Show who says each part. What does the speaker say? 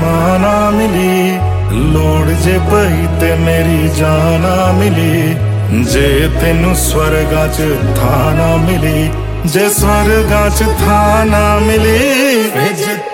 Speaker 1: ਥਾਂ ਨਾ ਮਿਲੀ, ਲੋੜ ਜੇ ਪਈ ਤੇ ਮੇਰੀ ਜਾਨ ਨਾ ਮਿਲੀ। ਜੇ ਤੈਨੂੰ ਸਵਰਗਾਂ 'ਚ ਥਾਂ ਨਾ ਮਿਲੀ, ਜੇ ਸਵਰਗਾਂ 'ਚ ਥਾਂ ਨਾ ਮਿਲੀ,